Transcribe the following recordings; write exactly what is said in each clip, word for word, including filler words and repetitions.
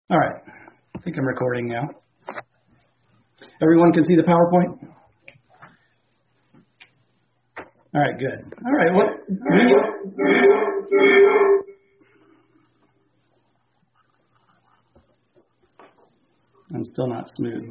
All right. I think I'm recording now. Everyone can see the PowerPoint? All right, good. All right. Well, I'm still not smooth.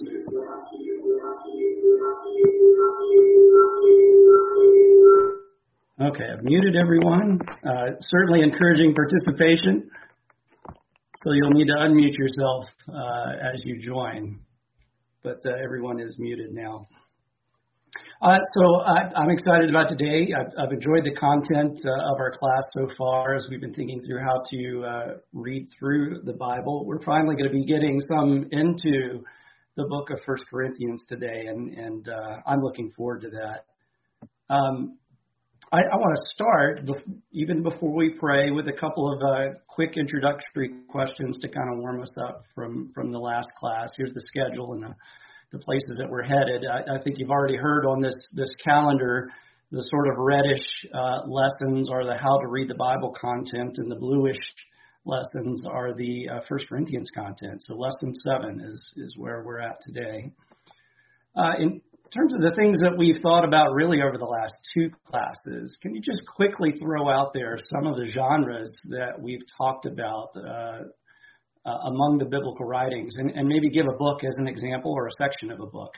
Okay, I've muted everyone. Uh, certainly encouraging participation. So you'll need to unmute yourself uh, as you join. But uh, everyone is muted now. Uh, so I, I'm excited about today. I've, I've enjoyed the content uh, of our class so far as we've been thinking through how to uh, read through the Bible. We're finally going to be getting some into the book of First Corinthians today, and, and uh, I'm looking forward to that. Um, I, I want to start, bef- even before we pray, with a couple of uh, quick introductory questions to kind of warm us up from, from the last class. Here's the schedule and the the places that we're headed. I, I think you've already heard on this this calendar, the sort of reddish uh, lessons are the how to read the Bible content, and the bluish lessons are the uh, First Corinthians content. So lesson seven is, is where we're at today. Uh, in terms of the things that we've thought about really over the last two classes, can you just quickly throw out there some of the genres that we've talked about uh, Uh, among the biblical writings, and, and maybe give a book as an example or a section of a book?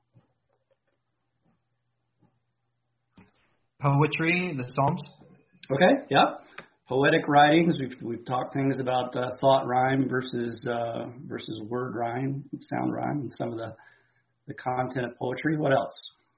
Poetry, the Psalms. Okay, yeah. Poetic writings. We've we've talked things about uh, thought rhyme versus uh, versus word rhyme, sound rhyme, and some of the, the content of poetry. What else?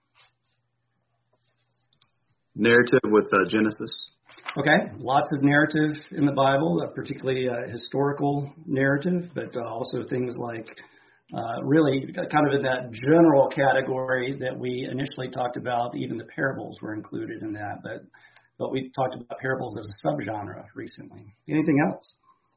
Narrative with uh, Genesis. Okay, lots of narrative in the Bible, uh, particularly uh, historical narrative, but uh, also things like uh, really kind of in that general category that we initially talked about. Even the parables were included in that, but but we talked about parables as a subgenre recently. Anything else?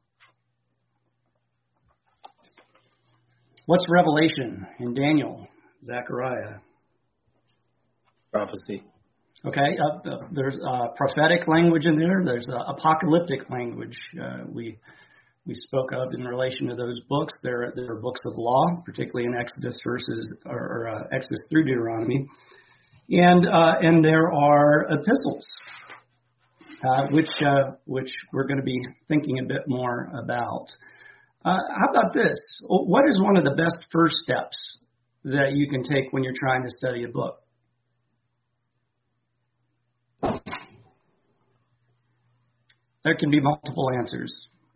What's Revelation in Daniel, Zechariah? Prophecy. Okay, uh, uh, there's uh, prophetic language in there. There's uh, apocalyptic language uh, we we spoke of in relation to those books. There, there are books of law, particularly in Exodus verses or, or uh, Exodus through Deuteronomy, and uh, and there are epistles, uh, which uh, which we're going to be thinking a bit more about. Uh, how about this? What is one of the best first steps that you can take when you're trying to study a book? There can be multiple answers.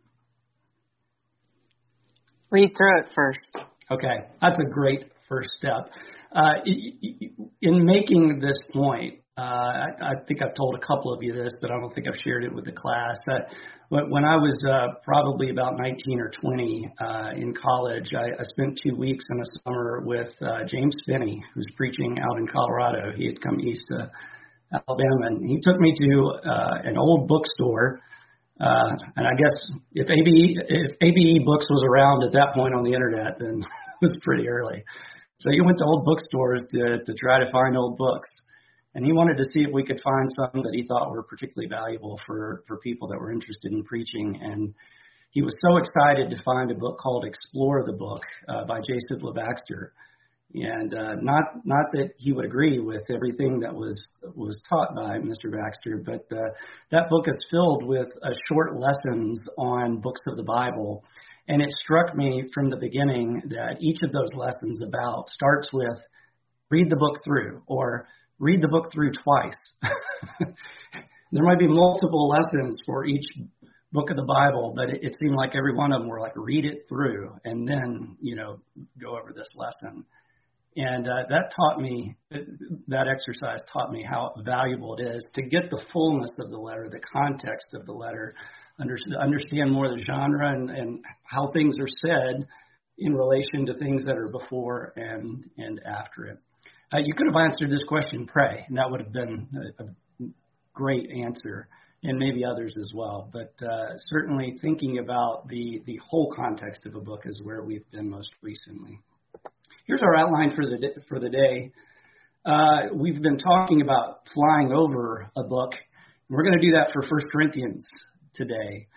Read through it first. Okay, that's a great first step. Uh, in making this point, uh, I, I think I've told a couple of you this, but I don't think I've shared it with the class. Uh, when I was uh, probably about nineteen or twenty uh, in college, I, I spent two weeks in a summer with uh, James Finney, who's preaching out in Colorado. He had come east to Alabama, and he took me to uh, an old bookstore. Uh, and I guess if A B E, if A B E Books was around at that point on the internet, then it was pretty early. So he went to old bookstores to, to try to find old books. And he wanted to see if we could find some that he thought were particularly valuable for, for people that were interested in preaching. And he was so excited to find a book called Explore the Book uh, by J. Sidla Baxter. And uh, not not that he would agree with everything that was was taught by Mister Baxter, but uh, that book is filled with uh, short lessons on books of the Bible. And it struck me from the beginning that each of those lessons about starts with read the book through, or read the book through twice. There might be multiple lessons for each book of the Bible, but it, it seemed like every one of them were like read it through and then, you know, go over this lesson. And uh, that taught me, that exercise taught me how valuable it is to get the fullness of the letter, the context of the letter, under, understand more the genre and, and how things are said in relation to things that are before and, and after it. Uh, you could have answered this question, pray, and that would have been a, a great answer, and maybe others as well. But uh, certainly thinking about the, the whole context of a book is where we've been most recently. Here's our outline for the for the day. Uh, we've been talking about flying over a book. We're going to do that for First Corinthians today.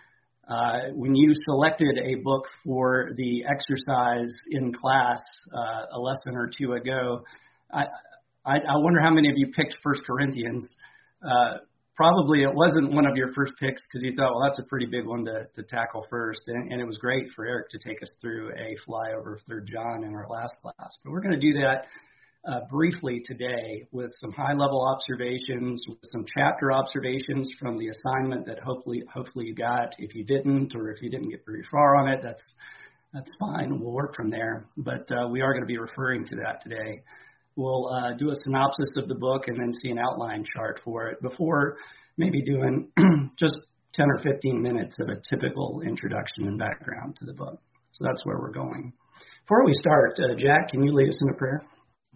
Uh, when you selected a book for the exercise in class uh, a lesson or two ago, I, I, I wonder how many of you picked First Corinthians. Uh, probably it wasn't one of your first picks because you thought, well, that's a pretty big one to, to tackle first. And, and it was great for Eric to take us through a flyover of Third John in our last class. But we're going to do that Uh, briefly today with some high-level observations, with some chapter observations from the assignment that hopefully hopefully you got. If you didn't, or if you didn't get very far on it, that's that's fine. We'll work from there. But uh, we are going to be referring to that today. We'll uh, do a synopsis of the book and then see an outline chart for it before maybe doing just ten or fifteen minutes of a typical introduction and background to the book. So that's where we're going. Before we start, uh, Jack, can you lead us in a prayer?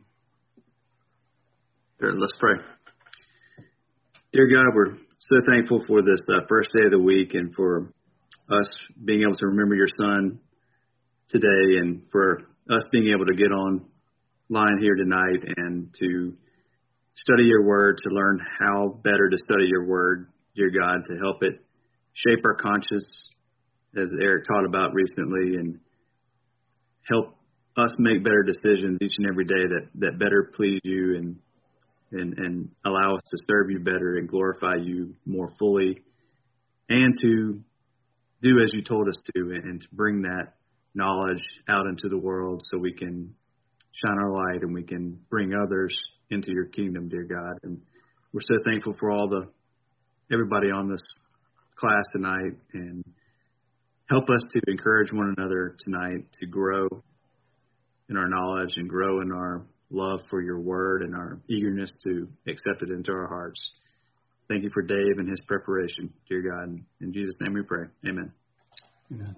Sure, let's pray. Dear God, we're so thankful for this uh, first day of the week and for us being able to remember your son today and for us being able to get online here tonight and to study your word, to learn how better to study your word, dear God, to help it shape our conscience, as Eric taught about recently, and help us make better decisions each and every day that, that better please you and And, and allow us to serve you better and glorify you more fully, and to do as you told us to, and to bring that knowledge out into the world so we can shine our light and we can bring others into your kingdom, dear God. And we're so thankful for all the everybody on this class tonight, and help us to encourage one another tonight to grow in our knowledge and grow in our love for your word and our eagerness to accept it into our hearts. Thank you for Dave and his preparation, dear God. In Jesus' name we pray. Amen. Amen.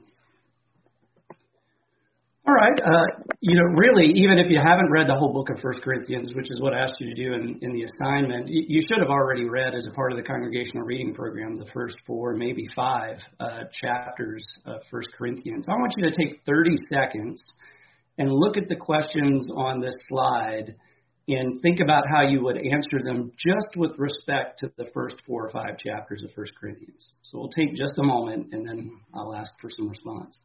All right. Uh, you know, really, even if you haven't read the whole book of First Corinthians, which is what I asked you to do in, in the assignment, you should have already read as a part of the congregational reading program the first four, maybe five uh, chapters of First Corinthians. I want you to take thirty seconds and look at the questions on this slide and think about how you would answer them just with respect to the first four or five chapters of First Corinthians. So we'll take just a moment and then I'll ask for some response.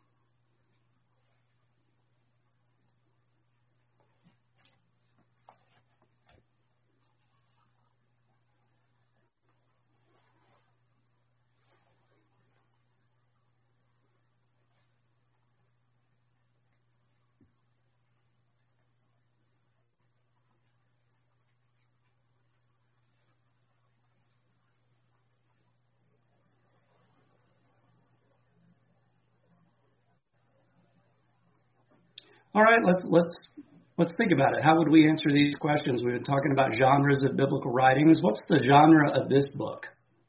All right, let's let's let's think about it. How would we answer these questions? We've been talking about genres of biblical writings. What's the genre of this book?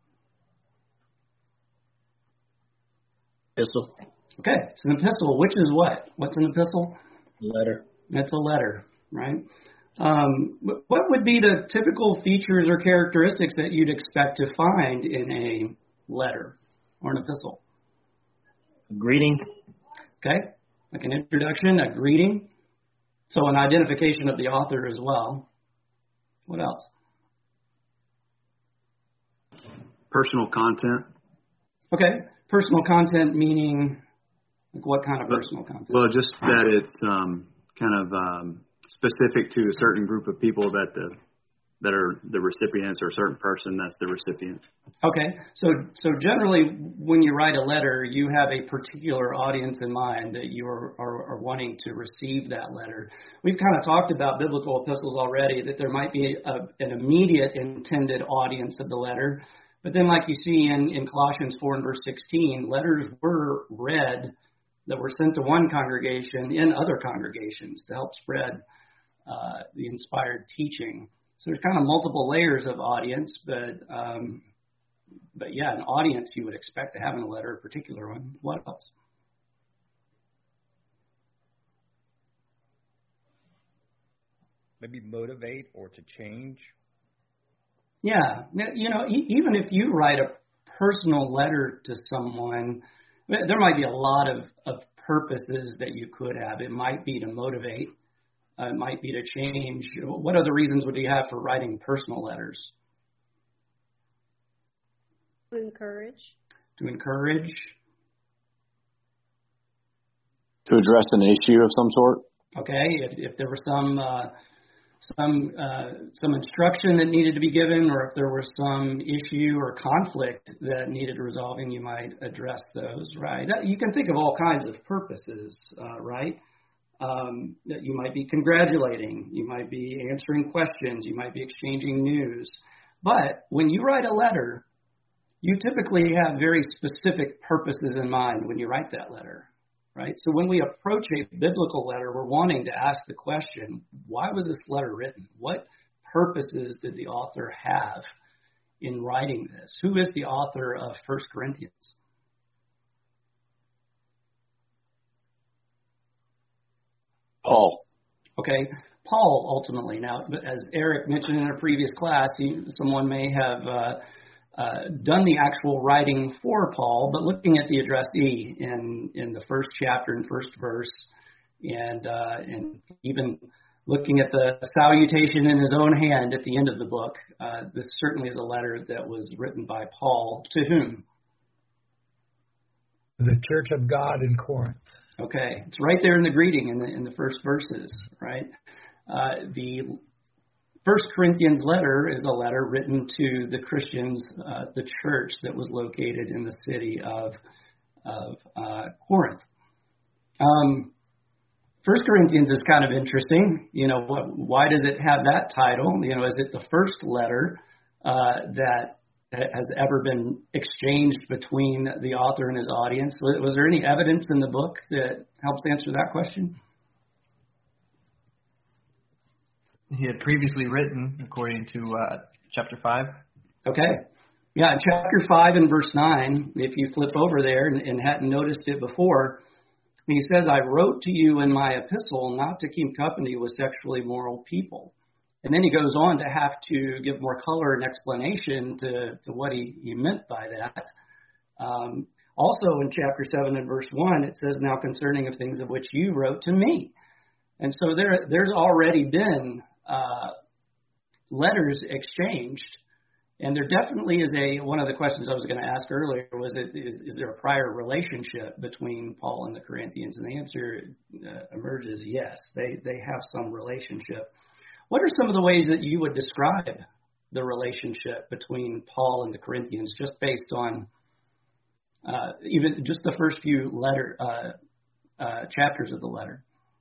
Epistle. Okay, it's an epistle, which is what? What's an epistle? Letter. It's a letter, right? Um, what would be the typical features or characteristics that you'd expect to find in a letter or an epistle? Greeting. Okay. Like an introduction, a greeting. So an identification of the author as well. What else? Personal content. Okay. Personal content meaning, like what kind of personal content? Well, just that it's um, kind of um, specific to a certain group of people that the that are the recipients, or a certain person that's the recipient. Okay. So so generally when you write a letter, you have a particular audience in mind that you are, are, are wanting to receive that letter. We've kind of talked about biblical epistles already, that there might be a, an immediate intended audience of the letter. But then like you see in, in Colossians four and verse sixteen, letters were read that were sent to one congregation in other congregations to help spread uh, the inspired teaching. So there's kind of multiple layers of audience, but um, but yeah, an audience you would expect to have in a letter, a particular one. What else? Maybe motivate or to change. Yeah, you know, e- even if you write a personal letter to someone, there might be a lot of, of purposes that you could have. It might be to motivate. Uh, it might be to change. What other reasons would you have for writing personal letters? To encourage. To encourage. address an issue of some sort. Okay, if, if there were some uh, some uh, some instruction that needed to be given, or if there was some issue or conflict that needed resolving, you might address those, right? You can think of all kinds of purposes, uh, right? Um, that you might be congratulating, you might be answering questions, you might be exchanging news. But when you write a letter, you typically have very specific purposes in mind when you write that letter, right? So when we approach a biblical letter, we're wanting to ask the question, why was this letter written? What purposes did the author have in writing this? Who is the author of First Corinthians? Paul. Okay, Paul ultimately. Now, as Eric mentioned in a previous class, he, someone may have uh, uh, done the actual writing for Paul, but looking at the addressee in, in the first chapter and first verse, and uh, and even looking at the salutation in his own hand at the end of the book, uh, this certainly is a letter that was written by Paul to whom? The Church of God in Corinth. Okay, it's right there in the greeting in the in the first verses, right? Uh, the First Corinthians letter is a letter written to the Christians, uh, the church that was located in the city of of uh, Corinth. Um, First Corinthians is kind of interesting. You know, what, why does it have that title? You know, is it the first letter uh, that has ever been exchanged between the author and his audience? Was, was there any evidence in the book that helps answer that question? He had previously written, according to uh, chapter five. Okay. Yeah, in chapter five and verse nine, if you flip over there and, and hadn't noticed it before, he says, I wrote to you in my epistle not to keep company with sexually immoral people. And then he goes on to have to give more color and explanation to, to what he, he meant by that. Um, also in chapter seven and verse one, it says, now concerning of things of which you wrote to me. And so there, there's already been uh, letters exchanged. And there definitely is a, one of the questions I was going to ask earlier was, it, is, is there a prior relationship between Paul and the Corinthians? And the answer uh, emerges, yes, they, they have some relationship. What are some of the ways that you would describe the relationship between Paul and the Corinthians, just based on uh, even just the first few letter uh, uh, chapters of the letter?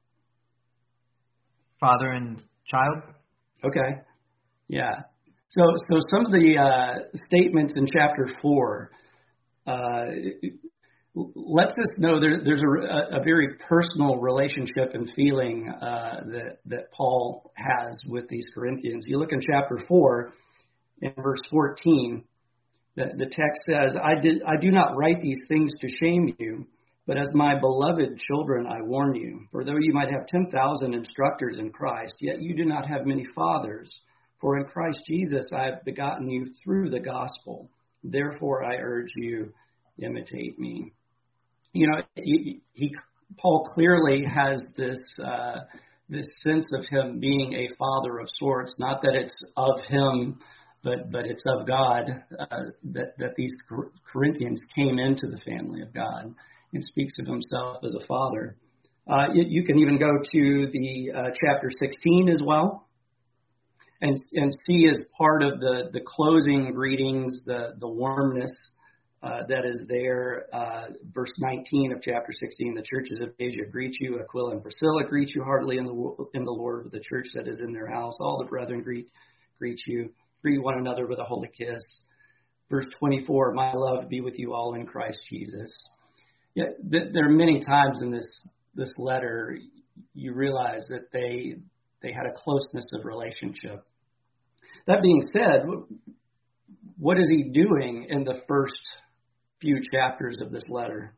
Father and child. Okay, yeah. So, so some of the uh, statements in chapter four uh, lets us know there, there's a, a very personal relationship and feeling uh, that that Paul has with these Corinthians. You look in chapter four, in verse fourteen, the, the text says, I, did, I do not write these things to shame you, but as my beloved children I warn you. For though you might have ten thousand instructors in Christ, yet you do not have many fathers. For in Christ Jesus I have begotten you through the gospel. Therefore I urge you, imitate me. You know, he, he Paul clearly has this uh, this sense of him being a father of sorts. Not that it's of him, but but it's of God. Uh, that that these Corinthians came into the family of God, and speaks of himself as a father. Uh, you, you can even go to the uh, chapter sixteen as well, and and see as part of the the closing greetings the the warmness. Uh, that is there, uh, verse nineteen of chapter sixteen, the churches of Asia greet you, Aquila and Priscilla greet you heartily in the in the Lord, with the church that is in their house. All the brethren greet greet you, greet one another with a holy kiss. Verse twenty-four, my love be with you all in Christ Jesus. Yeah, th- there are many times in this this letter you realize that they they had a closeness of relationship. That being said, what is he doing in the first few chapters of this letter?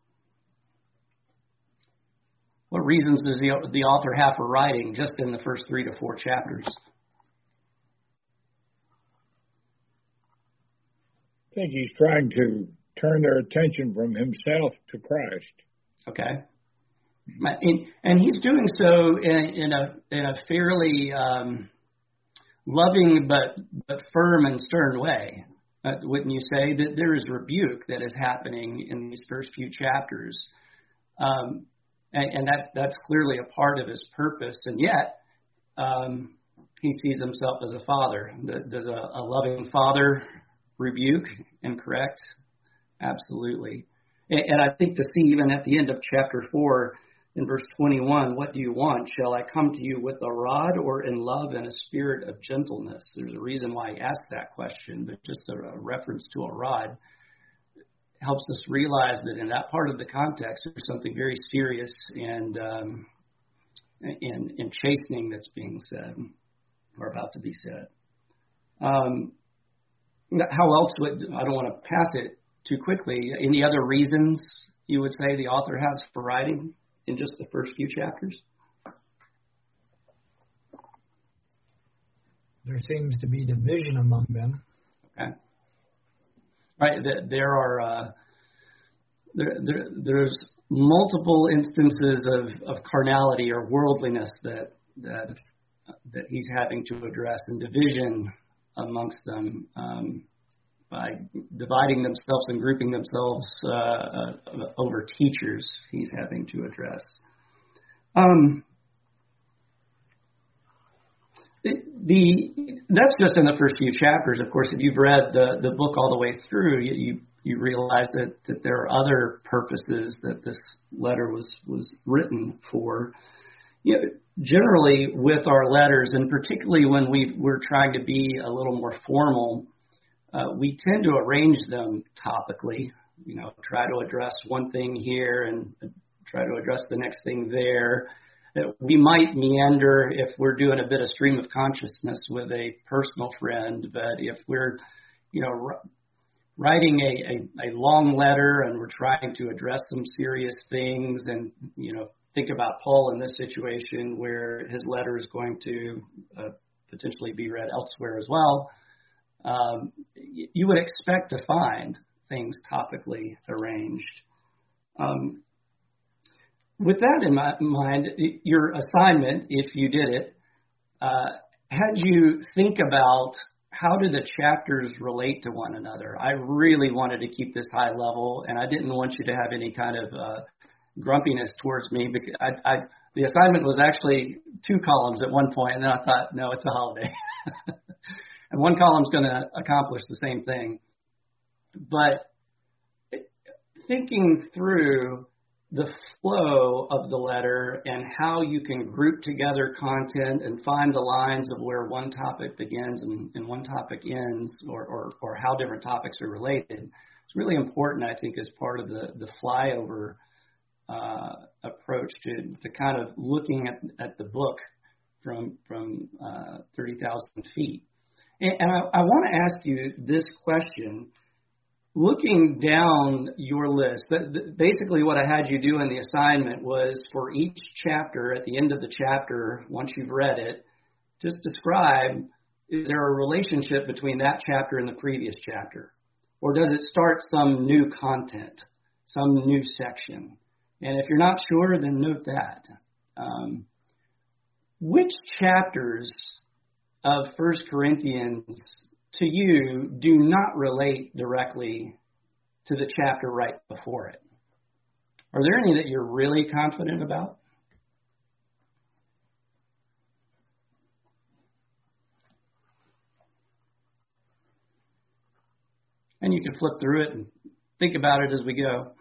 What reasons does the, the author have for writing just in the first three to four chapters? I think he's trying to turn their attention from himself to Christ. Okay. And, and he's doing so in, in a in a fairly um, loving but but firm and stern way. Uh, wouldn't you say that there is rebuke that is happening in these first few chapters? Um, and, and that that's clearly a part of his purpose. And yet, um, he sees himself as a father. Does a, a loving father rebuke and correct? Absolutely. And, and I think to see even at the end of chapter four, in verse twenty-one, what do you want? Shall I come to you with a rod or in love and a spirit of gentleness? There's a reason why he asked that question, but just a, a reference to a rod helps us realize that in that part of the context, there's something very serious and um, and, and chastening that's being said or about to be said. Um, how else would, I don't want to pass it too quickly, any other reasons you would say the author has for writing in just the first few chapters? There seems to be division among them. Okay. Right. There are uh, there, there there's multiple instances of, of carnality or worldliness that that that he's having to address, and division amongst them um, by dividing themselves and grouping themselves uh, uh, over teachers. He's having to address. Um, The that's just in the first few chapters. Of course, if you've read the, the book all the way through, you, you you realize that, that there are other purposes that this letter was was written for. You know, generally, with our letters, and particularly when we we're trying to be a little more formal, uh, we tend to arrange them topically. You know, try to address one thing here and try to address the next thing there. We might meander if we're doing a bit of stream of consciousness with a personal friend, but if we're, you know, writing a, a, a long letter and we're trying to address some serious things, and, you know, think about Paul in this situation where his letter is going to uh, potentially be read elsewhere as well, um, you would expect to find things topically arranged. Um, With that in mind, your assignment, if you did it, uh, had you think about how do the chapters relate to one another. I really wanted to keep this high level, and I didn't want you to have any kind of uh, grumpiness towards me. Because I, I, the assignment was actually two columns at one point, and then I thought, no, it's a holiday. And one column's going to accomplish the same thing. But thinking through the flow of the letter and how you can group together content and find the lines of where one topic begins and, and one topic ends, or, or, or how different topics are related. It's really important, I think, as part of the, the flyover uh, approach to, to kind of looking at, at the book from, from uh, thirty thousand feet. And, and I, I want to ask you this question. Looking down your list, basically what I had you do in the assignment was for each chapter, at the end of the chapter, once you've read it, just describe, is there a relationship between that chapter and the previous chapter? Or does it start some new content, some new section? And if you're not sure, then note that. Um, which chapters of First Corinthians to you do not relate directly to the chapter right before it? Are there any that you're really confident about? And you can flip through it and think about it as we go.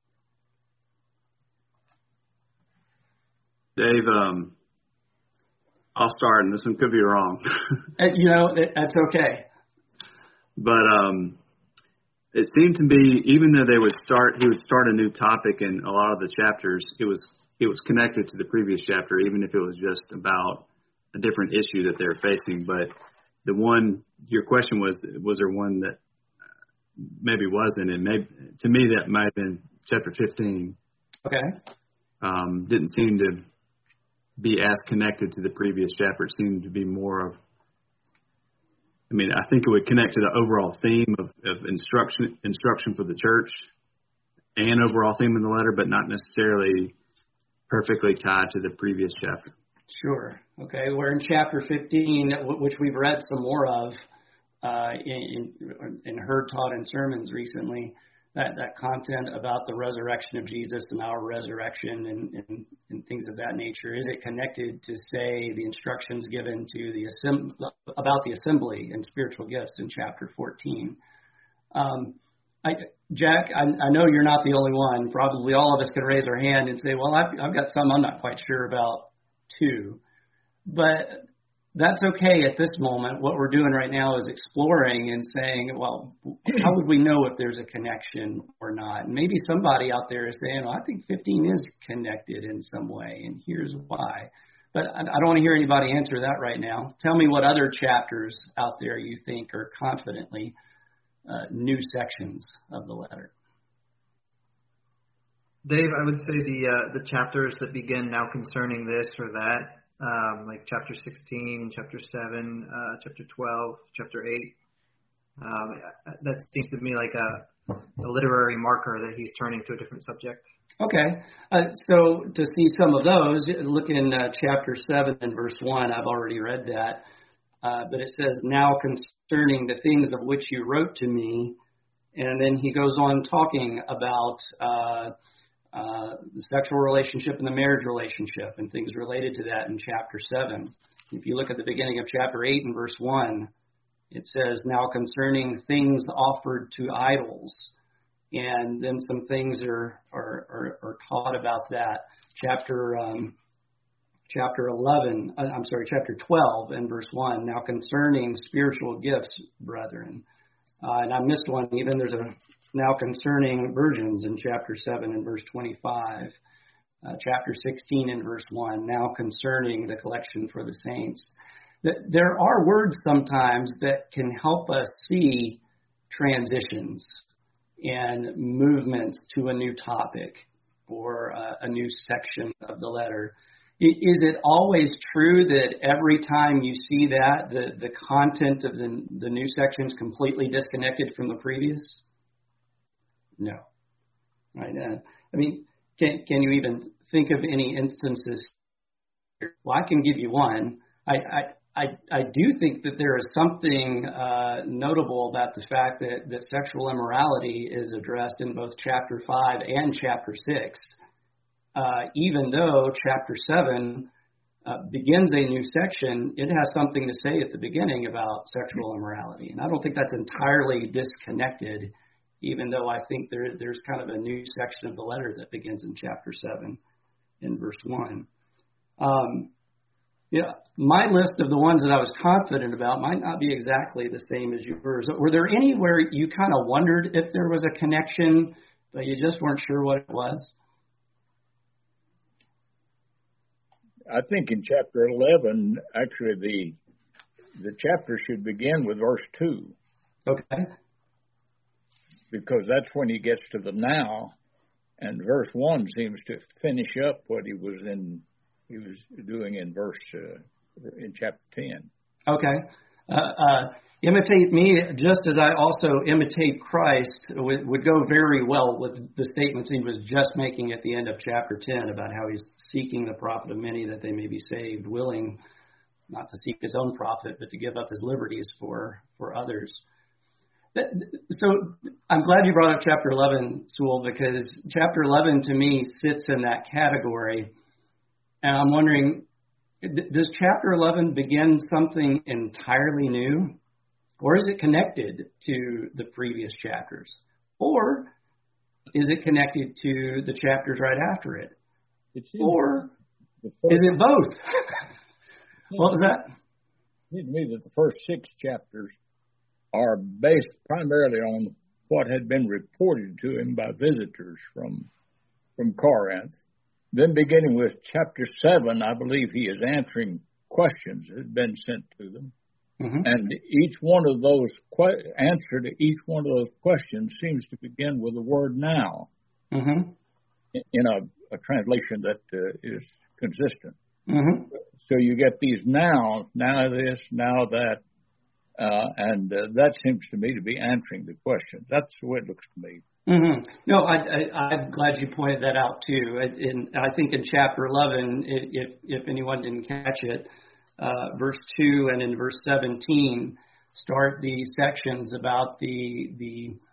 Dave, um, I'll start, and this one could be wrong. You know, that's okay. But um, it seemed to be, even though they would start, he would start a new topic in a lot of the chapters, it was it was connected to the previous chapter, even if it was just about a different issue that they were facing. But the one, your question was, was there one that maybe wasn't? And maybe to me that might have been chapter fifteen. Okay. Um, didn't seem to be as connected to the previous chapter. It seemed to be more of, I mean, I think it would connect to the overall theme of, of instruction instruction for the church and overall theme of the letter, but not necessarily perfectly tied to the previous chapter. Sure. Okay. We're in chapter fifteen, which we've read some more of uh, in, in, in heard taught in sermons recently. that, that content about the resurrection of Jesus and our resurrection and, and, and things of that nature? Is it connected to, say, the instructions given to the assemb- about the assembly and spiritual gifts in chapter fourteen? Um, I, Jack, I, I know you're not the only one. Probably all of us can raise our hand and say, well, I've, I've got some I'm not quite sure about too. But that's okay at this moment. What we're doing right now is exploring and saying, well, how would we know if there's a connection or not? And maybe somebody out there is saying, well, I think fifteen is connected in some way, and here's why. But I don't want to hear anybody answer that right now. Tell me what other chapters out there you think are confidently uh, new sections of the letter. Dave, I would say the uh, the chapters that begin now concerning this or that, um, like chapter sixteen, chapter seven, uh, chapter twelve, chapter eight. Um, that seems to me like a, a literary marker that he's turning to a different subject. Okay, uh, so to see some of those, look in uh, chapter seven and verse one. I've already read that, uh, but it says, now concerning the things of which you wrote to me, and then he goes on talking about uh, uh, the sexual relationship and the marriage relationship and things related to that in chapter seven. If you look at the beginning of chapter eight and verse one, it says, now concerning things offered to idols. And then some things are are, are, are taught about that. Chapter um, chapter eleven, uh, I'm sorry, chapter twelve and verse one. Now concerning spiritual gifts, brethren. Uh, and I missed one. Even there's a now concerning virgins in chapter seven and verse twenty-five. Uh, chapter sixteen and verse one. Now concerning the collection for the saints. There are words sometimes that can help us see transitions and movements to a new topic or uh, a new section of the letter. Is it always true that every time you see that, the, the content of the, the new section is completely disconnected from the previous? No. Right. Uh, I mean, can, can you even think of any instances? Well, I can give you one. I, I I, I do think that there is something uh, notable about the fact that, that sexual immorality is addressed in both chapter five and chapter six, uh, even though chapter seven uh, begins a new section. It has something to say at the beginning about sexual immorality. And I don't think that's entirely disconnected, even though I think there, there's kind of a new section of the letter that begins in chapter seven in verse one. Um, Yeah, my list of the ones that I was confident about might not be exactly the same as yours. Were there any where you kind of wondered if there was a connection, but you just weren't sure what it was? I think in chapter eleven, actually the the chapter should begin with verse two. Okay. Because that's when he gets to the now, and verse one seems to finish up what he was in. He was doing in verse uh, in chapter ten. Okay, uh, uh, imitate me just as I also imitate Christ would, would go very well with the statements he was just making at the end of chapter ten about how he's seeking the profit of many that they may be saved, willing not to seek his own profit but to give up his liberties for for others. So I'm glad you brought up chapter eleven, Sewell, because chapter eleven to me sits in that category. And I'm wondering, does chapter eleven begin something entirely new? Or is it connected to the previous chapters? Or is it connected to the chapters right after it? Or is it both? What was that? It seems to me that the first six chapters are based primarily on what had been reported to him by visitors from, from Corinth. Then beginning with chapter seven, I believe he is answering questions that had been sent to them. Mm-hmm. And each one of those, que- answer to each one of those questions seems to begin with the word now, mm-hmm. in, in a, a translation that uh, is consistent. Mm-hmm. So you get these now, now this, now that, uh, and uh, that seems to me to be answering the question. That's the way it looks to me. Mm-hmm. No, I, I, I'm glad you pointed that out too. In, I think in chapter eleven, if if anyone didn't catch it, uh, verse two and in verse seventeen start the sections about the the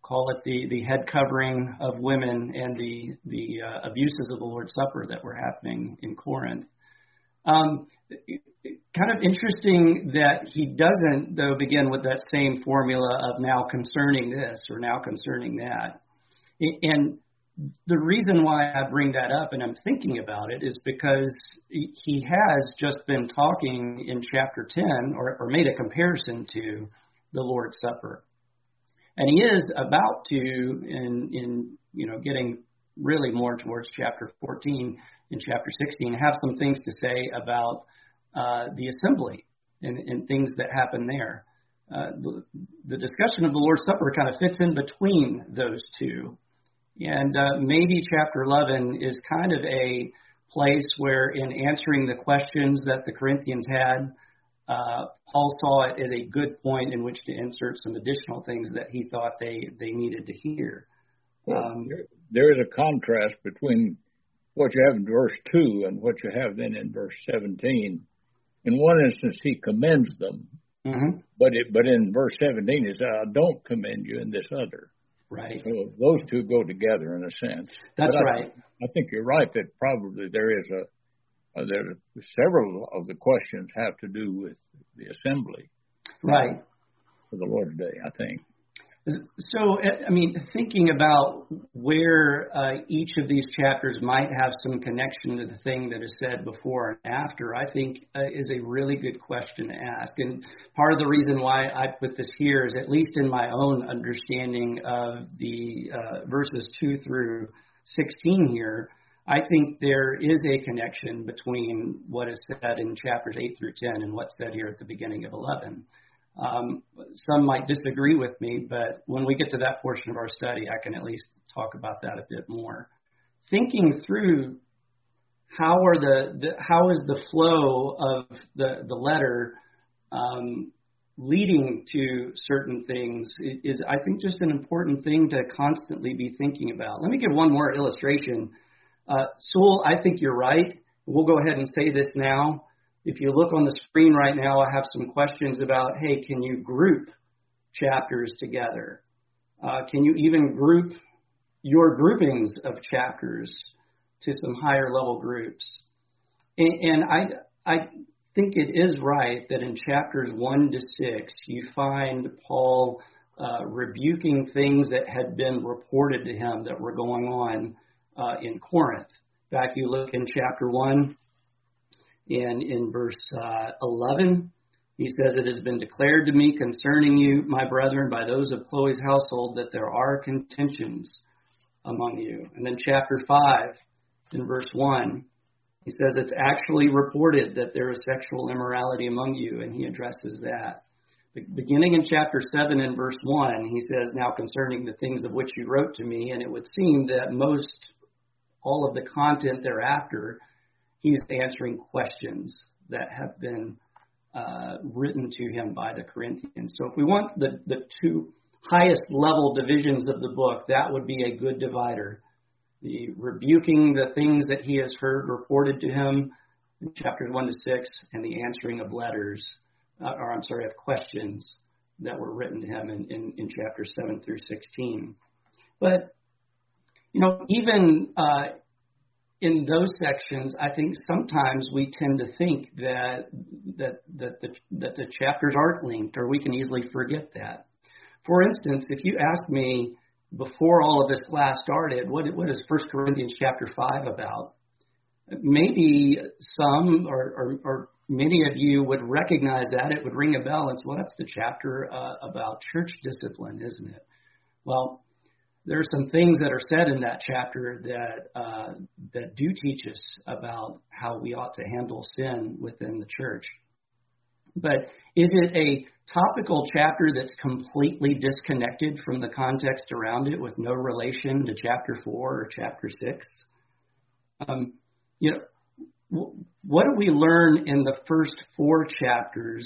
call it the, the head covering of women and the, the uh, abuses of the Lord's Supper that were happening in Corinth. Um, kind of interesting that he doesn't, though, begin with that same formula of now concerning this or now concerning that. And the reason why I bring that up and I'm thinking about it is because he has just been talking in chapter ten or, or made a comparison to the Lord's Supper. And he is about to, in, in you know, getting really more towards chapter fourteen, in chapter sixteen, have some things to say about uh, the assembly and, and things that happen there. Uh, the, the discussion of the Lord's Supper kind of fits in between those two. And uh, maybe chapter eleven is kind of a place where in answering the questions that the Corinthians had, uh, Paul saw it as a good point in which to insert some additional things that he thought they, they needed to hear. Um, there, there is a contrast between what you have in verse two and what you have then in verse seventeen. In one instance, he commends them, mm-hmm. but it, but in verse seventeen, he says, I don't commend you in this other. Right. So those two go together in a sense. That's but right. I, I think you're right that probably there is a, uh, there are several of the questions have to do with the assembly. Right. For the Lord's Day, I think. So, I mean, thinking about where uh, each of these chapters might have some connection to the thing that is said before and after, I think uh, is a really good question to ask. And part of the reason why I put this here is, at least in my own understanding of the uh, verses two through sixteen here, I think there is a connection between what is said in chapters eight through ten and what's said here at the beginning of eleven. Um, some might disagree with me, but when we get to that portion of our study, I can at least talk about that a bit more. Thinking through how are the, the how is the flow of the the letter um, leading to certain things is, I think, just an important thing to constantly be thinking about. Let me give one more illustration. Uh, Sewell, I think you're right. We'll go ahead and say this now. If you look on the screen right now, I have some questions about, hey, can you group chapters together? Uh, can you even group your groupings of chapters to some higher level groups? And, and I, I think it is right that in chapters one to six, you find Paul uh, rebuking things that had been reported to him that were going on uh, in Corinth. In fact, you look in chapter one, and in verse uh, eleven, he says, it has been declared to me concerning you, my brethren, by those of Chloe's household, that there are contentions among you. And then chapter five, in verse one, he says it's actually reported that there is sexual immorality among you, and he addresses that. Beginning in chapter seven and verse one, he says, now concerning the things of which you wrote to me, and it would seem that most, all of the content thereafter, he's answering questions that have been uh, written to him by the Corinthians. So if we want the, the two highest level divisions of the book, that would be a good divider. The rebuking the things that he has heard reported to him in chapters one to six, and the answering of letters, uh, or I'm sorry, of questions that were written to him in, in, in chapters seven through sixteen. But, you know, even uh, in those sections, I think sometimes we tend to think that that that the, that the chapters aren't linked, or we can easily forget that. For instance, if you ask me before all of this class started, what what is First Corinthians chapter five about? Maybe some or, or, or many of you would recognize that. It would ring a bell and say, well, that's the chapter uh, about church discipline, isn't it? Well, there are some things that are said in that chapter that uh, that do teach us about how we ought to handle sin within the church. But is it a topical chapter that's completely disconnected from the context around it with no relation to chapter four or chapter six? Um, you know, w- what do we learn in the first four chapters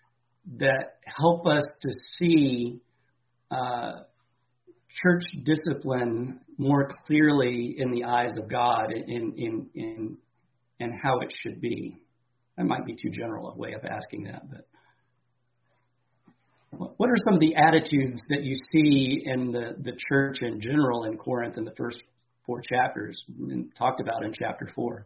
that help us to see uh, church discipline more clearly in the eyes of God in in in and how it should be? That might be too general a way of asking that, but what are some of the attitudes that you see in the, the church in general in Corinth in the first four chapters and talked about in chapter four?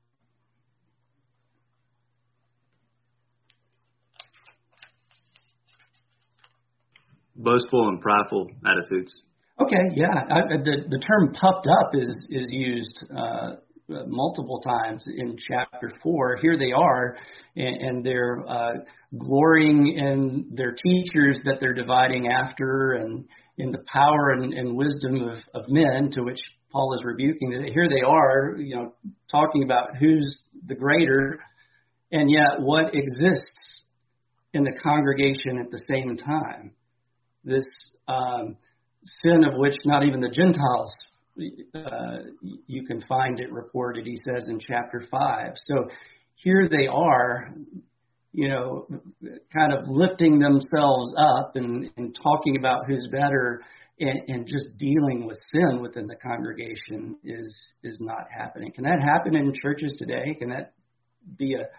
Boastful and prideful attitudes. Okay, yeah. I, the the term puffed up is is used uh, multiple times in chapter four. Here they are, and, and they're uh, glorying in their teachers that they're dividing after, and in the power and, and wisdom of, of men, to which Paul is rebuking. Here they are, you know, talking about who's the greater, and yet what exists in the congregation at the same time. This um, sin of which not even the Gentiles, uh, you can find it reported, he says in chapter five. So here they are, you know, kind of lifting themselves up and, and talking about who's better, and, and just dealing with sin within the congregation is is not happening. Can that happen in churches today? Can that be a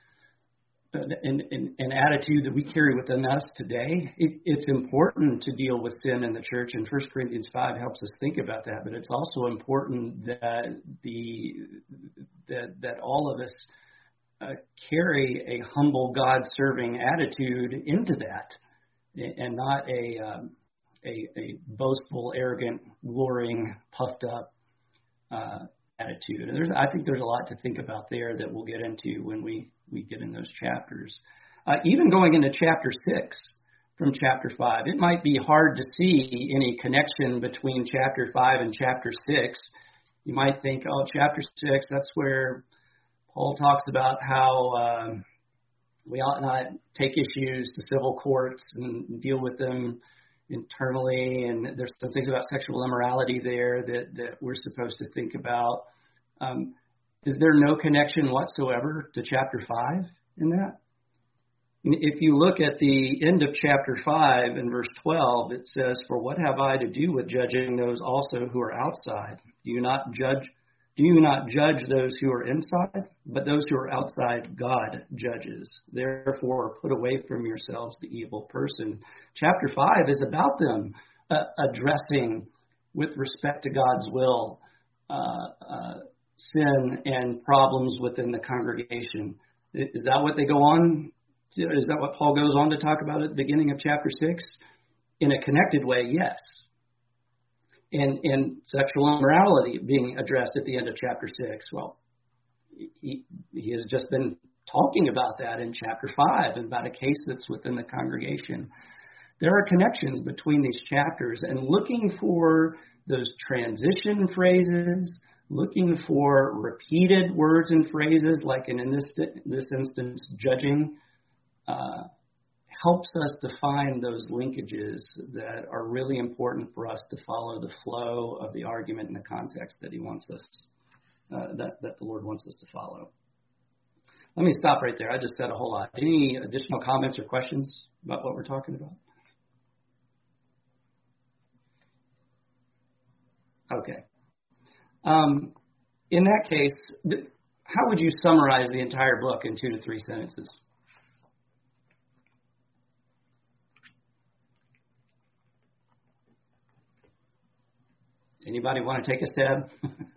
An, an, an attitude that we carry within us today? It, it's important to deal with sin in the church, and First Corinthians five helps us think about that. But it's also important that the that that all of us uh, carry a humble, God-serving attitude into that, and not a um, a, a boastful, arrogant, glorying, puffed up uh, attitude. And there's, I think there's a lot to think about there that we'll get into when we. we get in those chapters. Uh, even going into chapter six from chapter five, it might be hard to see any connection between chapter five and chapter six. You might think, oh, chapter six, that's where Paul talks about how um, we ought not take issues to civil courts and deal with them internally, and there's some things about sexual immorality there that, that we're supposed to think about. Um, Is there no connection whatsoever to chapter five in that? If you look at the end of chapter five in verse twelve, it says, "For what have I to do with judging those also who are outside? Do you not judge? Do you not judge those who are inside? But those who are outside, God judges. Therefore, put away from yourselves the evil person." Chapter five is about them uh, addressing, with respect to God's will, uh, uh, sin and problems within the congregation. Is that what they go on? Is that what Paul goes on to talk about at the beginning of chapter six? In a connected way, yes. And, and sexual immorality being addressed at the end of chapter six. Well, he, he has just been talking about that in chapter five, and about a case that's within the congregation. There are connections between these chapters, and looking for those transition phrases, looking for repeated words and phrases, like in, in this this instance, judging, uh, helps us to find those linkages that are really important for us to follow the flow of the argument in the context that he wants us, uh, that, that the Lord wants us to follow. Let me stop right there. I just said a whole lot. Any additional comments or questions about what we're talking about? Okay. Um, in that case, how would you summarize the entire book in two to three sentences? Anybody want to take a stab?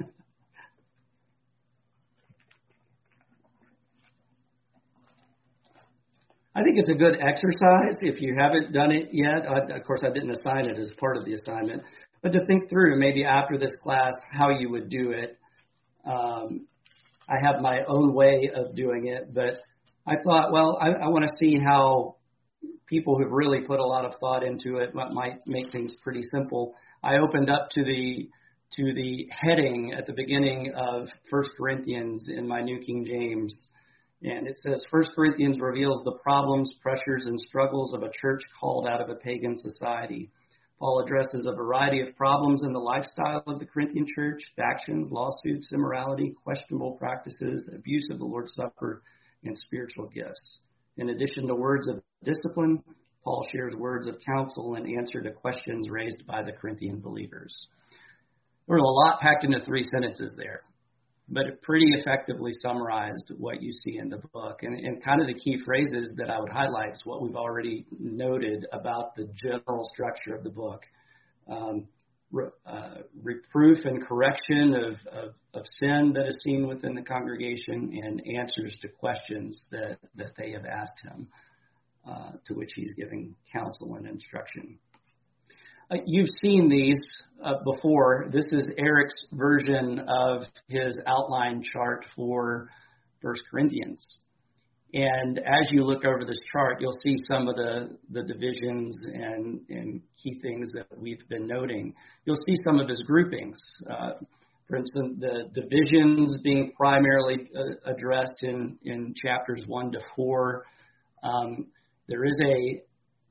I think it's a good exercise if you haven't done it yet. I, of course, I didn't assign it as part of the assignment. But to think through, maybe after this class, how you would do it. Um, I have my own way of doing it, but I thought, well, I, I want to see how people who've really put a lot of thought into it might make things pretty simple. I opened up to the to the heading at the beginning of First Corinthians in my New King James, and it says, First Corinthians reveals the problems, pressures, and struggles of a church called out of a pagan society. Paul addresses a variety of problems in the lifestyle of the Corinthian church: factions, lawsuits, immorality, questionable practices, abuse of the Lord's Supper, and spiritual gifts. In addition to words of discipline, Paul shares words of counsel in answer to questions raised by the Corinthian believers. There was a lot packed into three sentences there. but it pretty effectively summarized what you see in the book. And, and kind of the key phrases that I would highlight is what we've already noted about the general structure of the book. Um, re, uh, reproof and correction of, of, of sin that is seen within the congregation, and answers to questions that, that they have asked him, uh, to which he's giving counsel and instruction. Uh, you've seen these uh, before. This is Eric's version of his outline chart for First Corinthians. And as you look over this chart, you'll see some of the, the divisions and, and key things that we've been noting. You'll see some of his groupings. Uh, for instance, the divisions being primarily uh, addressed in, in chapters one to four. Um, there is a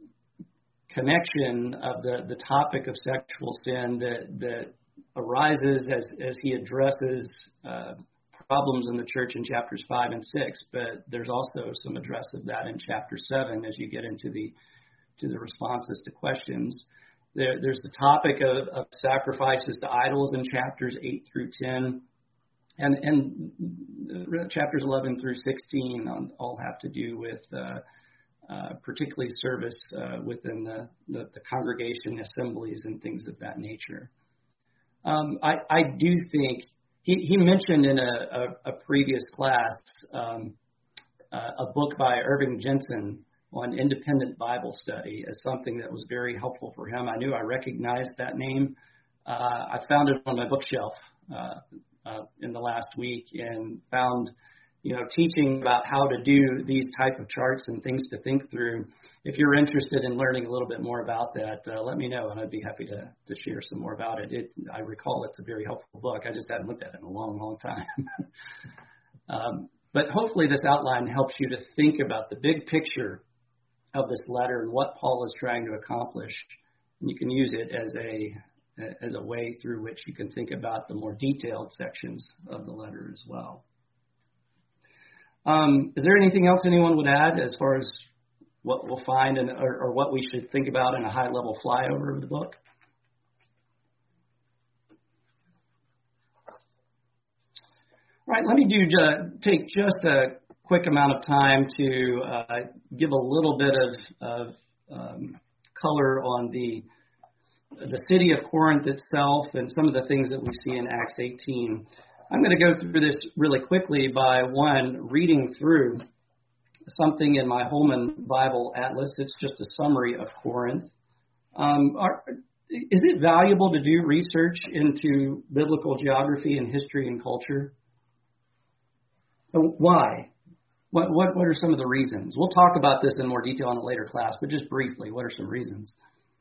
connection of the, the topic of sexual sin that, that arises as, as he addresses uh, problems in the church in chapters five and six, but there's also some address of that in chapter seven as you get into the to the responses to questions. There, there's the topic of, of sacrifices to idols in chapters eight through ten, and and chapters eleven through sixteen on, all have to do with uh, uh, particularly service uh, within the, the, the congregation assemblies and things of that nature. Um, I, I do think He, he mentioned in a, a, a previous class um, uh, a book by Irving Jensen on independent Bible study as something that was very helpful for him. I knew I recognized that name. Uh, I found it on my bookshelf uh, uh, in the last week and found, you know, teaching about how to do these type of charts and things to think through. If you're interested in learning a little bit more about that, uh, let me know, and I'd be happy to, to share some more about it. it. I recall it's a very helpful book. I just haven't looked at it in a long, long time. um, but hopefully this outline helps you to think about the big picture of this letter and what Paul is trying to accomplish. And you can use it as a as a way through which you can think about the more detailed sections of the letter as well. Um, is there anything else anyone would add as far as what we'll find and, or, or what we should think about in a high-level flyover of the book? All right, let me do uh, take just a quick amount of time to uh, give a little bit of, of um, color on the the city of Corinth itself and some of the things that we see in Acts eighteen. I'm going to go through this really quickly by, one, reading through something in my Holman Bible Atlas. It's just a summary of Corinth. Um, are, is it valuable to do research into biblical geography and history and culture? So why? What, what, what are some of the reasons? We'll talk about this in more detail in a later class, but just briefly, what are some reasons?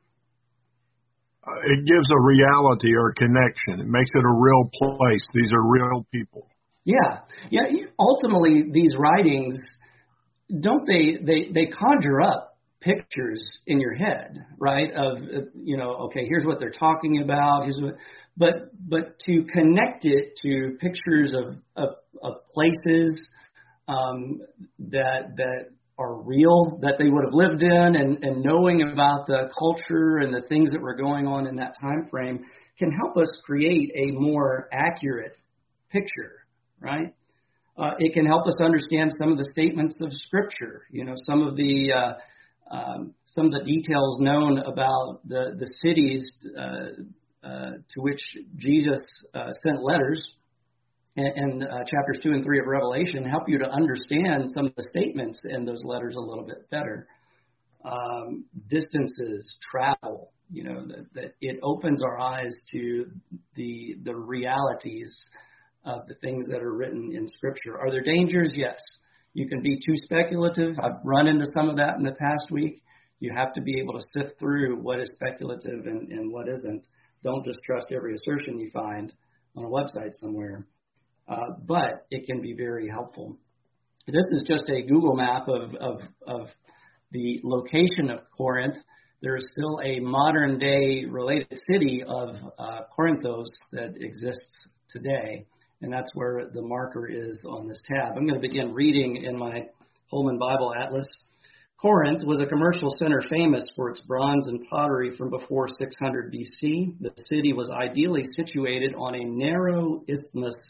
Uh, it gives a reality or a connection. It makes it a real place. These are real people. Yeah. Yeah. Ultimately, these writings, don't they, they, they conjure up pictures in your head, right? Of, you know, okay, here's what they're talking about. Here's what, but, but to connect it to pictures of, of, of places um, that, that, are real, that they would have lived in, and, and knowing about the culture and the things that were going on in that time frame can help us create a more accurate picture, right? Uh, it can help us understand some of the statements of Scripture, you know, some of the uh, um, some of the details known about the, the cities uh, uh, to which Jesus uh, sent letters. And uh, chapters two and three of Revelation help you to understand some of the statements in those letters a little bit better. Um, distances, travel, you know, that, that it opens our eyes to the the realities of the things that are written in Scripture. Are there dangers? Yes. You can be too speculative. I've run into some of that in the past week. You have to be able to sift through what is speculative and, and what isn't. Don't just trust every assertion you find on a website somewhere. Uh, but it can be very helpful. This is just a Google map of, of, of the location of Corinth. There is still a modern day related city of uh, Corinthos that exists today, and that's where the marker is on this tab. I'm going to begin reading in my Holman Bible Atlas. Corinth was a commercial center famous for its bronze and pottery from before six hundred B C. The city was ideally situated on a narrow isthmus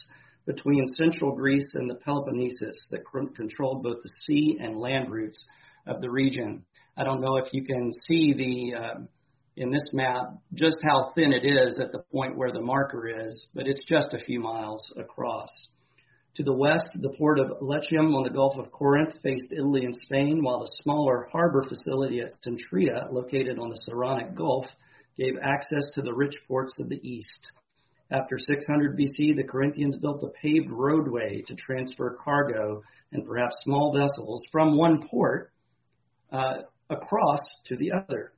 between central Greece and the Peloponnesus that controlled both the sea and land routes of the region. I don't know if you can see the uh, in this map just how thin it is at the point where the marker is, but it's just a few miles across. To the west, the port of Lechum on the Gulf of Corinth faced Italy and Spain, while the smaller harbor facility at Centria, located on the Saronic Gulf, gave access to the rich ports of the east. After six hundred B C, the Corinthians built a paved roadway to transfer cargo and perhaps small vessels from one port uh, across to the other.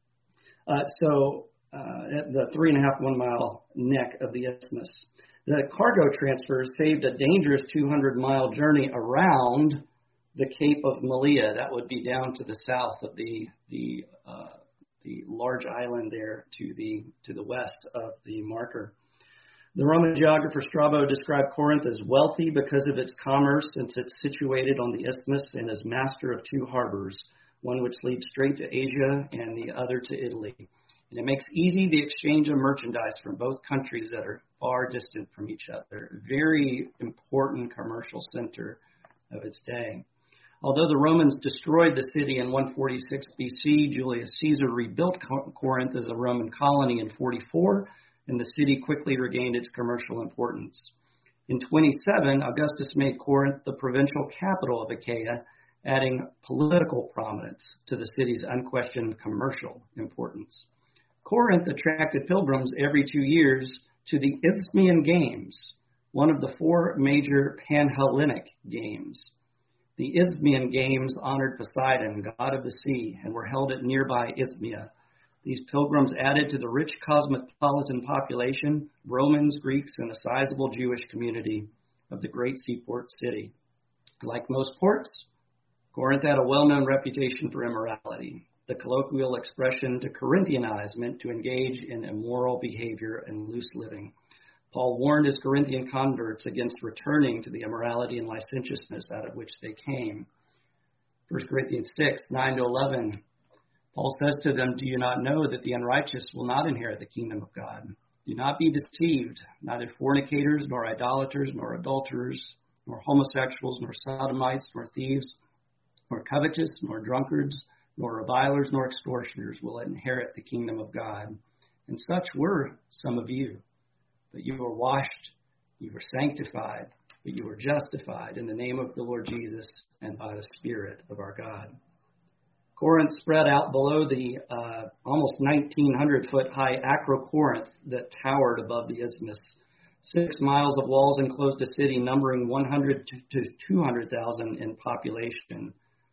Uh, so uh, at the three and a half, one mile neck of the isthmus. The cargo transfers saved a dangerous two hundred mile journey around the Cape of Malea. That would be down to the south of the the uh, the large island there to the to the west of the marker. The Roman geographer Strabo described Corinth as wealthy because of its commerce, since it's situated on the isthmus and is master of two harbors, one which leads straight to Asia and the other to Italy. And it makes easy the exchange of merchandise from both countries that are far distant from each other. Very important commercial center of its day. Although the Romans destroyed the city in one forty-six B C, Julius Caesar rebuilt Corinth as a Roman colony in forty-four, and the city quickly regained its commercial importance. In twenty-seven, Augustus made Corinth the provincial capital of Achaia, adding political prominence to the city's unquestioned commercial importance. Corinth attracted pilgrims every two years to the Isthmian Games, one of the four major Panhellenic games. The Isthmian Games honored Poseidon, god of the sea, and were held at nearby Isthmia. These pilgrims added to the rich cosmopolitan population, Romans, Greeks, and a sizable Jewish community of the great seaport city. Like most ports, Corinth had a well-known reputation for immorality. The colloquial expression to Corinthianize meant to engage in immoral behavior and loose living. Paul warned his Corinthian converts against returning to the immorality and licentiousness out of which they came. First Corinthians six, nine to eleven, Paul says to them, "Do you not know that the unrighteous will not inherit the kingdom of God? Do not be deceived, neither fornicators, nor idolaters, nor adulterers, nor homosexuals, nor sodomites, nor thieves, nor covetous, nor drunkards, nor revilers, nor extortioners will inherit the kingdom of God. And such were some of you. But you were washed, you were sanctified, but you were justified in the name of the Lord Jesus and by the Spirit of our God." Corinth spread out below the uh, almost nineteen hundred foot high Acrocorinth that towered above the isthmus. Six miles of walls enclosed a city numbering one hundred to two hundred thousand in population.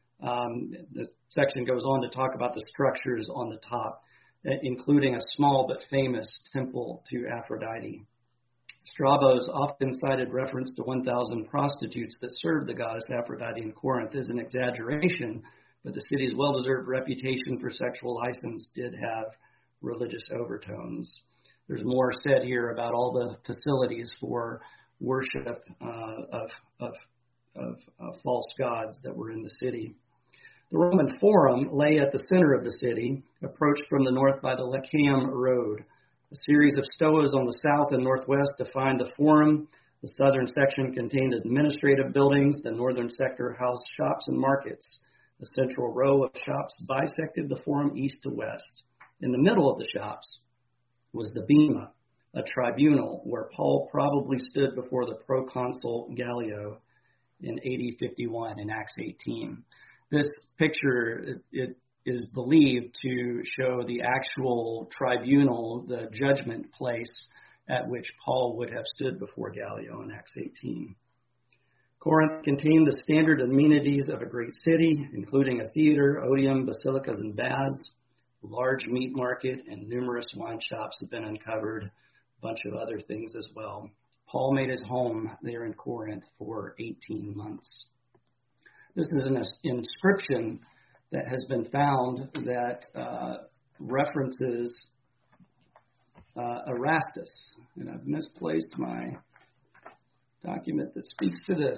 Um, the section goes on to talk about the structures on the top, including a small but famous temple to Aphrodite. Strabo's often cited reference to one thousand prostitutes that served the goddess Aphrodite in Corinth is an exaggeration, but the city's well-deserved reputation for sexual license did have religious overtones. There's more said here about all the facilities for worship uh, of, of, of uh, false gods that were in the city. The Roman Forum lay at the center of the city, approached from the north by the Lechaeum Road. A series of stoas on the south and northwest defined the Forum. The southern section contained administrative buildings. The northern sector housed shops and markets. The central row of shops bisected the Forum east to west. In the middle of the shops was the Bema, a tribunal where Paul probably stood before the proconsul Gallio in A D fifty-one in Acts eighteen. This picture, it, it is believed to show the actual tribunal, the judgment place at which Paul would have stood before Gallio in Acts eighteen. Corinth contained the standard amenities of a great city, including a theater, odeum, basilicas, and baths. A large meat market and numerous wine shops have been uncovered, a bunch of other things as well. Paul made his home there in Corinth for eighteen months. This is an inscription that has been found that uh, references uh, Erastus. And I've misplaced my document that speaks to this.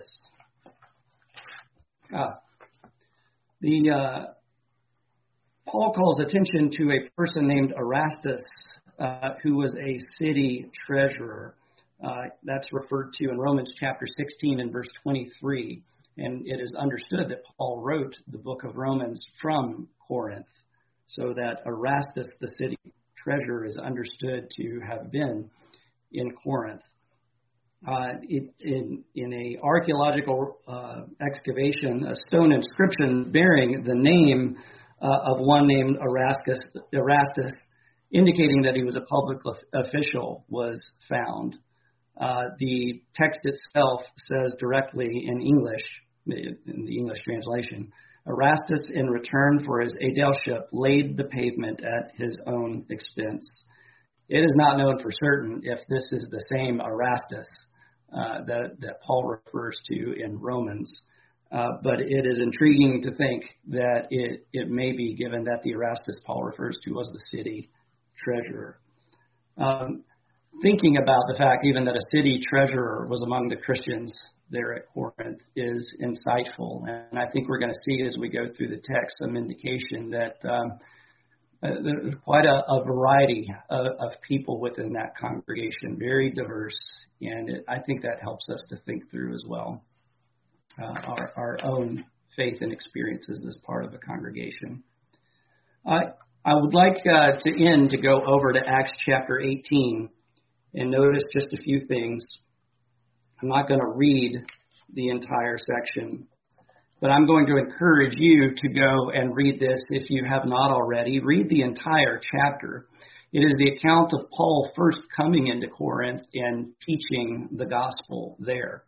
Ah, the uh, Paul calls attention to a person named Erastus, uh, who was a city treasurer. Uh, that's referred to in Romans chapter sixteen and verse twenty-three. And it is understood that Paul wrote the book of Romans from Corinth, so that Erastus, the city treasurer, is understood to have been in Corinth. Uh, it, in, in a archaeological uh, excavation, a stone inscription bearing the name uh, of one named Erastus, Erastus, indicating that he was a public official, was found. Uh, the text itself says directly in English, in the English translation, Erastus, in return for his aedileship, laid the pavement at his own expense. It is not known for certain if this is the same Erastus uh, that, that Paul refers to in Romans, uh, but it is intriguing to think that it, it may be, given that the Erastus Paul refers to was the city treasurer. Um, thinking about the fact even that a city treasurer was among the Christians there at Corinth is insightful, and I think we're going to see as we go through the text some indication that um, Uh, there's quite a, a variety of, of people within that congregation, very diverse, and it, I think that helps us to think through as well uh, our, our own faith and experiences as part of a congregation. Uh, I would like uh, to end to go over to Acts chapter eighteen and notice just a few things. I'm not going to read the entire section, but I'm going to encourage you to go and read this if you have not already. Read the entire chapter. It is the account of Paul first coming into Corinth and teaching the gospel there.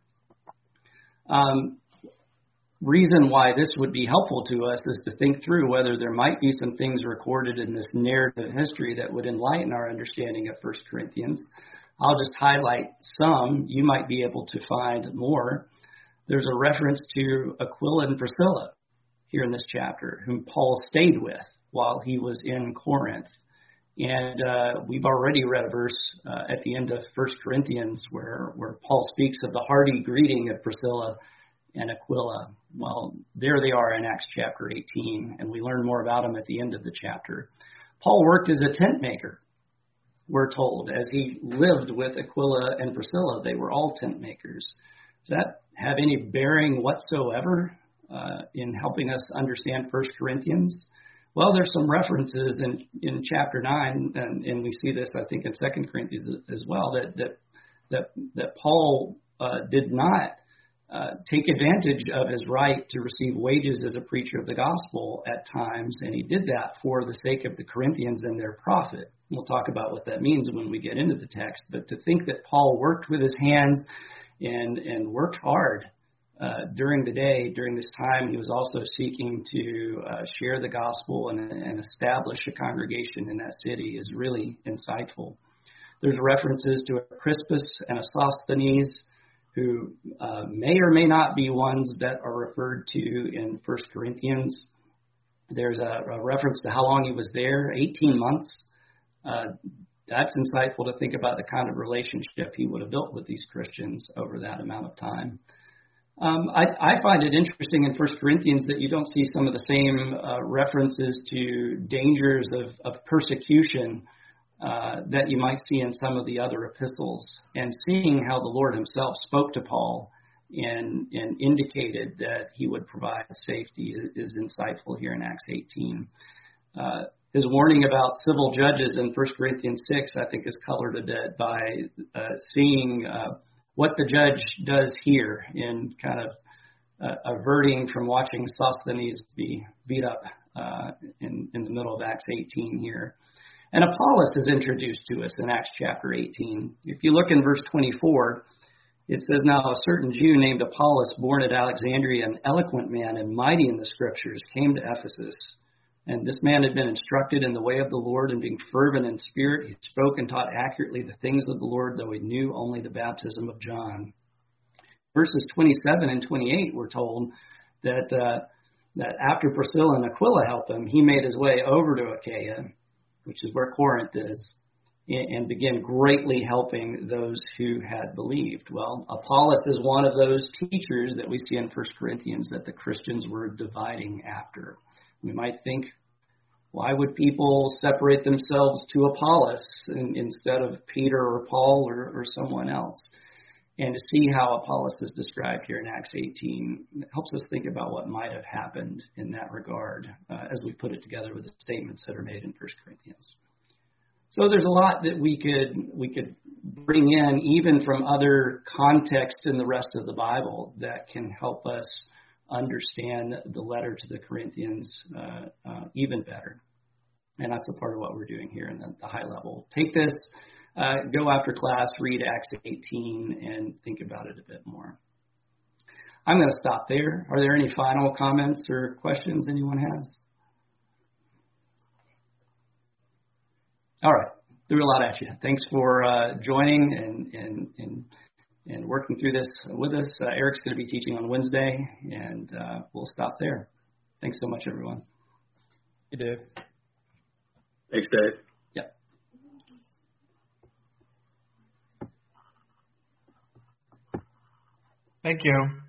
Um, reason why this would be helpful to us is to think through whether there might be some things recorded in this narrative history that would enlighten our understanding of First Corinthians. I'll just highlight some. You might be able to find more. There's a reference to Aquila and Priscilla here in this chapter, whom Paul stayed with while he was in Corinth. And uh, we've already read a verse uh, at the end of First Corinthians where, where Paul speaks of the hearty greeting of Priscilla and Aquila. Well, there they are in Acts chapter eighteen, and we learn more about them at the end of the chapter. Paul worked as a tent maker, we're told, as he lived with Aquila and Priscilla. They were all tent makers. Does that have any bearing whatsoever uh, in helping us understand First Corinthians? Well, there's some references in, in chapter nine, and, and we see this, I think, in Second Corinthians as well, that that that, that Paul uh, did not uh, take advantage of his right to receive wages as a preacher of the gospel at times, and he did that for the sake of the Corinthians and their profit. We'll talk about what that means when we get into the text, but to think that Paul worked with his hands and and worked hard uh, during the day. During this time, he was also seeking to uh, share the gospel and, and establish a congregation in that city is really insightful. There's references to a Crispus and a Sosthenes, who uh, may or may not be ones that are referred to in First Corinthians. There's a, a reference to how long he was there, eighteen months. Uh, That's insightful to think about the kind of relationship he would have built with these Christians over that amount of time. Um, I, I find it interesting in First Corinthians that you don't see some of the same uh, references to dangers of, of persecution uh, that you might see in some of the other epistles. And seeing how the Lord himself spoke to Paul and, and indicated that he would provide safety is, is insightful here in Acts eighteen. Uh, His warning about civil judges in First Corinthians six, I think, is colored a bit by uh, seeing uh, what the judge does here in kind of uh, averting from watching Sosthenes be beat up uh, in, in the middle of Acts eighteen here. And Apollos is introduced to us in Acts chapter eighteen. If you look in verse twenty-four, it says, "Now a certain Jew named Apollos, born at Alexandria, an eloquent man and mighty in the scriptures, came to Ephesus. And this man had been instructed in the way of the Lord, and being fervent in spirit, he spoke and taught accurately the things of the Lord, though he knew only the baptism of John." Verses twenty-seven and twenty-eight, we're told that uh, that after Priscilla and Aquila helped him, he made his way over to Achaia, which is where Corinth is, and began greatly helping those who had believed. Well, Apollos is one of those teachers that we see in First Corinthians that the Christians were dividing after. We might think Why would people separate themselves to Apollos in, instead of Peter or Paul or, or someone else? And to see how Apollos is described here in Acts eighteen helps us think about what might have happened in that regard uh, as we put it together with the statements that are made in First Corinthians. So there's a lot that we could we could bring in, even from other contexts in the rest of the Bible, that can help us understand the letter to the Corinthians uh, uh, even better. And that's a part of what we're doing here in the, the high level. Take this, uh, go after class, read Acts eighteen, and think about it a bit more. I'm going to stop there. Are there any final comments or questions anyone has? All right. Threw a lot at you. Thanks for uh, joining and, and, and and working through this with us. Uh, Eric's going to be teaching on Wednesday, and uh, we'll stop there. Thanks so much, everyone. You did. Thanks, Dave. Yep. Thank you.